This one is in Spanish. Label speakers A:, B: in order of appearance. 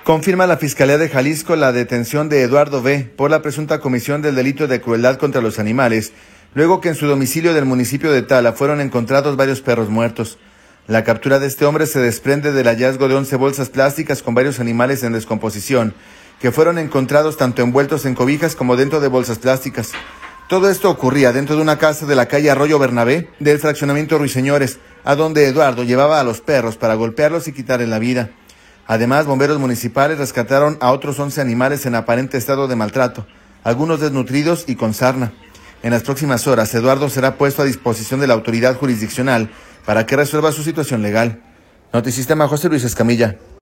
A: Confirma la Fiscalía de Jalisco la detención de Eduardo B. por la presunta comisión del delito de crueldad contra los animales, luego que en su domicilio del municipio de Tala fueron encontrados varios perros muertos. La captura de este hombre se desprende del hallazgo de 11 bolsas plásticas con varios animales en descomposición, que fueron encontrados tanto envueltos en cobijas como dentro de bolsas plásticas. Todo esto ocurría dentro de una casa de la calle Arroyo Bernabé del fraccionamiento Ruiseñores, a donde Eduardo llevaba a los perros para golpearlos y quitarles la vida. Además, bomberos municipales rescataron a otros 11 animales en aparente estado de maltrato, algunos desnutridos y con sarna. En las próximas horas, Eduardo será puesto a disposición de la autoridad jurisdiccional para que resuelva su situación legal. Notisistema, José Luis Escamilla.